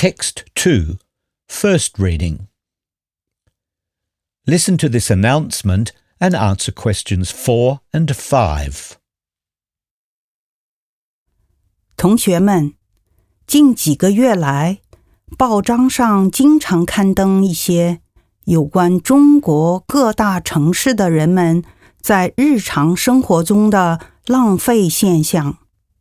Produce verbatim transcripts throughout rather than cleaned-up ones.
Text two, First Reading. Listen to this announcement and answer questions four and five. 同学们，近几个月来，报章上经常刊登一些有关中国各大城市的人们在日常生活中的浪费现象。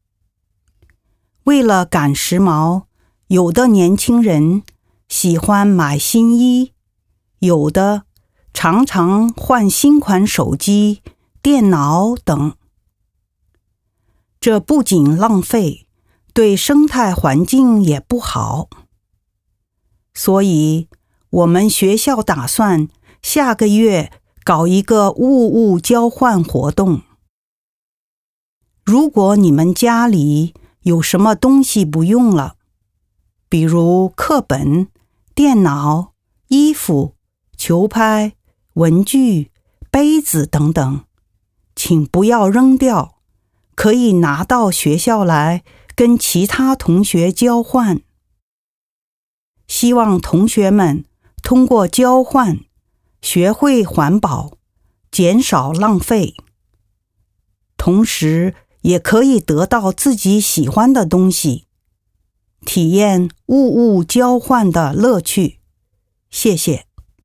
为了赶时髦，有的年轻人喜欢买新衣，有的常常换新款手机、电脑等。这不仅浪费，对生态环境也不好。所以，我们学校打算下个月搞一个物物交换活动。如果你们家里有什么东西不用了，比如课本、电脑、衣服、球拍、文具、杯子等等，请不要扔掉，可以拿到学校来跟其他同学交换。希望同学们通过交换，学会环保，减少浪费，同时也可以得到自己喜欢的东西，体验物物交换的乐趣。谢谢。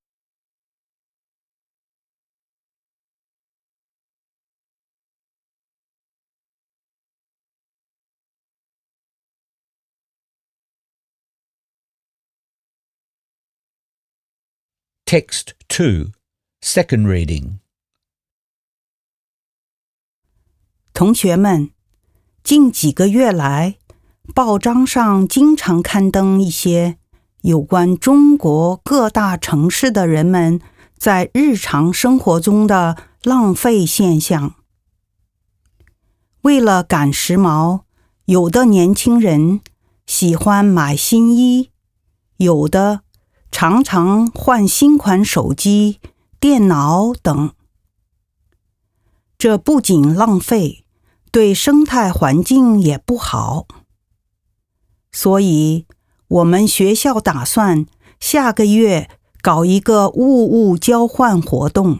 Text two, Second Reading. 同学们，近几个月来，报章上经常刊登一些有关中国各大城市的人们在日常生活中的浪费现象。为了赶时髦，有的年轻人喜欢买新衣，有的常常换新款手机、电脑等。这不仅浪费，对生态环境也不好。所以，我们学校打算下个月搞一个物物交换活动。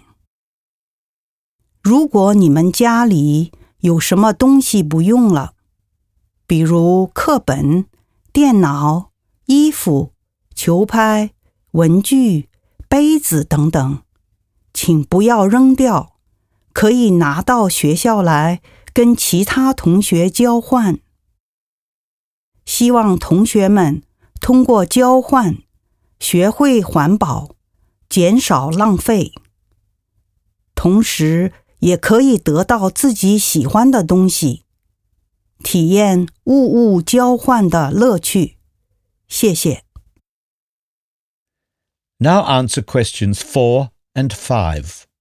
如果你们家里有什么东西不用了，比如课本、电脑、衣服、球拍、文具、杯子等等，请不要扔掉，可以拿到学校来跟其他同学交换。希望同学们通过交换，学会环保，减少浪费，同时也可以得到自己喜欢的东西，体验物物交换的乐趣。谢谢。 Now answer questions four and five.